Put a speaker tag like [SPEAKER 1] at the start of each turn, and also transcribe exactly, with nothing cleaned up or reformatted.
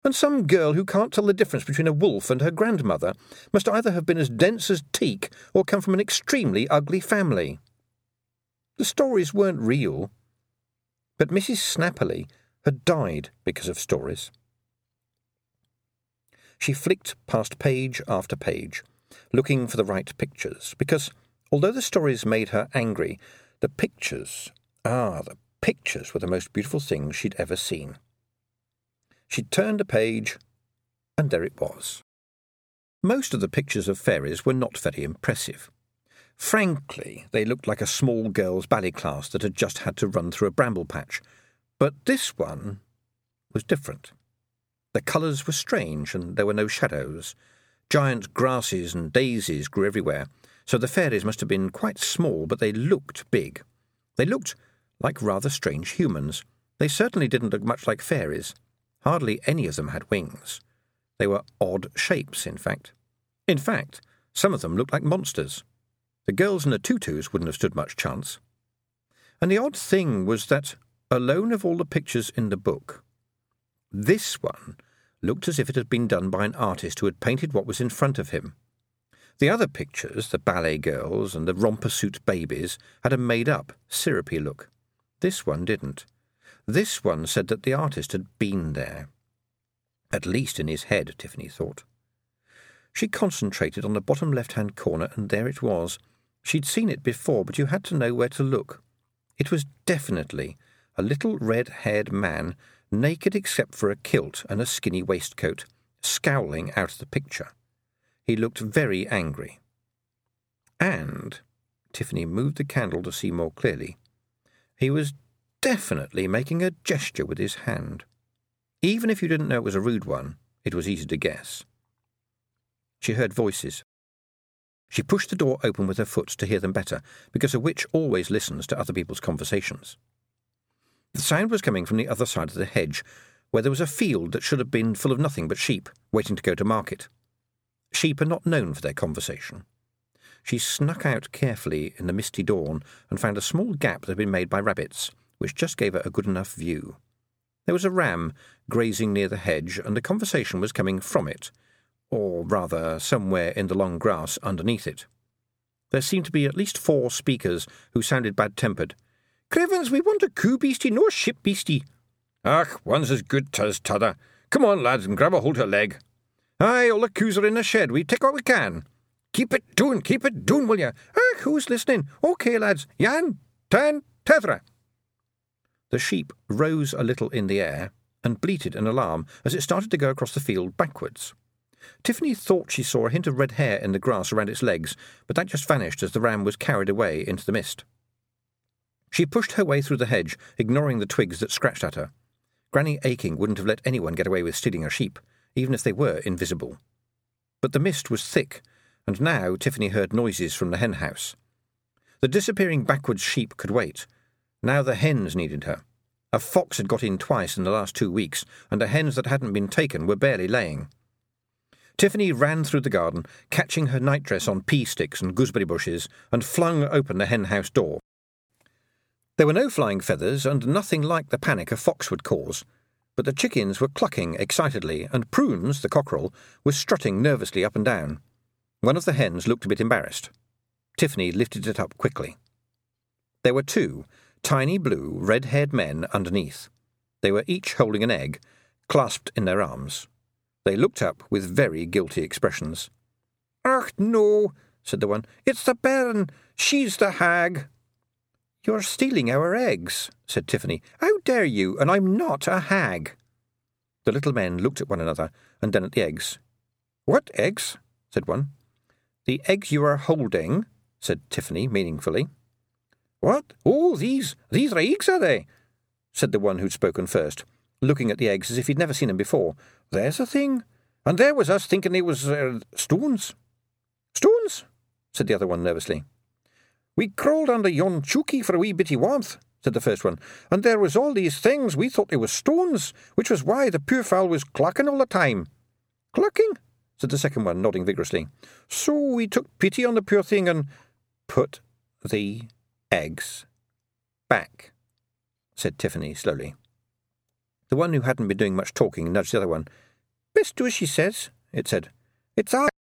[SPEAKER 1] And some girl who can't tell the difference between a wolf and her grandmother must either have been as dense as teak or come from an extremely ugly family. The stories weren't real, but Missus Snapperly had died because of stories. She flicked past page after page, looking for the right pictures, because although the stories made her angry, the pictures, ah, the pictures were the most beautiful things she'd ever seen. She turned a page, and there it was. Most of the pictures of fairies were not very impressive. Frankly, they looked like a small girl's ballet class that had just had to run through a bramble patch, but this one was different. The colours were strange, and there were no shadows. Giant grasses and daisies grew everywhere, so the fairies must have been quite small, but they looked big. They looked like rather strange humans. They certainly didn't look much like fairies. Hardly any of them had wings. They were odd shapes, in fact. In fact, some of them looked like monsters. The girls in the tutus wouldn't have stood much chance. And the odd thing was that, alone of all the pictures in the book, this one looked as if it had been done by an artist who had painted what was in front of him. The other pictures, the ballet girls and the romper-suit babies, had a made-up, syrupy look. This one didn't. This one said that the artist had been there. At least in his head, Tiffany thought. She concentrated on the bottom left-hand corner, and there it was. She'd seen it before, but you had to know where to look. It was definitely a little red-haired man, naked except for a kilt and a skinny waistcoat, scowling out of the picture. He looked very angry. And, Tiffany moved the candle to see more clearly, he was definitely making a gesture with his hand. Even if you didn't know it was a rude one, it was easy to guess. She heard voices. She pushed the door open with her foot to hear them better, because a witch always listens to other people's conversations. The sound was coming from the other side of the hedge, where there was a field that should have been full of nothing but sheep, waiting to go to market. Sheep are not known for their conversation. She snuck out carefully in the misty dawn and found a small gap that had been made by rabbits, which just gave her a good enough view. There was a ram grazing near the hedge, and the conversation was coming from it, or rather somewhere in the long grass underneath it. There seemed to be at least four speakers who sounded bad-tempered. "Crevens, we want a coo-beastie, no a ship-beastie." "Ach, one's as good as t'other. Come on, lads, and grab a hold of her leg." "Aye, all the coos are in the shed. We take what we can." "Keep it doon, keep it doon, will you? Ach, who's listening? OK, lads. Jan, ten, tethra." The sheep rose a little in the air and bleated in alarm as it started to go across the field backwards. Tiffany thought she saw a hint of red hair in the grass around its legs, but that just vanished as the ram was carried away into the mist. She pushed her way through the hedge, ignoring the twigs that scratched at her. Granny Aching wouldn't have let anyone get away with stealing a sheep, even if they were invisible. But the mist was thick, and now Tiffany heard noises from the hen house. The disappearing backwards sheep could wait. Now the hens needed her. A fox had got in twice in the last two weeks, and the hens that hadn't been taken were barely laying. Tiffany ran through the garden, catching her nightdress on pea sticks and gooseberry bushes, and flung open the hen house door. There were no flying feathers, and nothing like the panic a fox would cause, but the chickens were clucking excitedly, and Prunes, the cockerel, was strutting nervously up and down. One of the hens looked a bit embarrassed. Tiffany lifted it up quickly. There were two tiny blue, red-haired men underneath. They were each holding an egg, clasped in their arms. They looked up with very guilty expressions. "Ach, no," said the one. "It's the bairn. She's the hag." "You're stealing our eggs," said Tiffany. "How dare you? And I'm not a hag." The little men looked at one another, and then at the eggs. "What eggs?" said one. "The eggs you are holding," said Tiffany meaningfully. "What? Oh, these, these are eggs, are they?" said the one who'd spoken first, looking at the eggs as if he'd never seen them before. "There's a thing. And there was us thinking they was uh, stones." "Stones?" said the other one nervously. "We crawled under yon chooky for a wee bitty warmth," said the first one, "and there was all these things. We thought they was stones, which was why the poor fowl was clucking all the time." "Clucking?" said the second one, nodding vigorously. "So we took pity on the poor thing and put the eggs back," said Tiffany slowly. The one who hadn't been doing much talking nudged the other one. Best do as she says, it said. It's our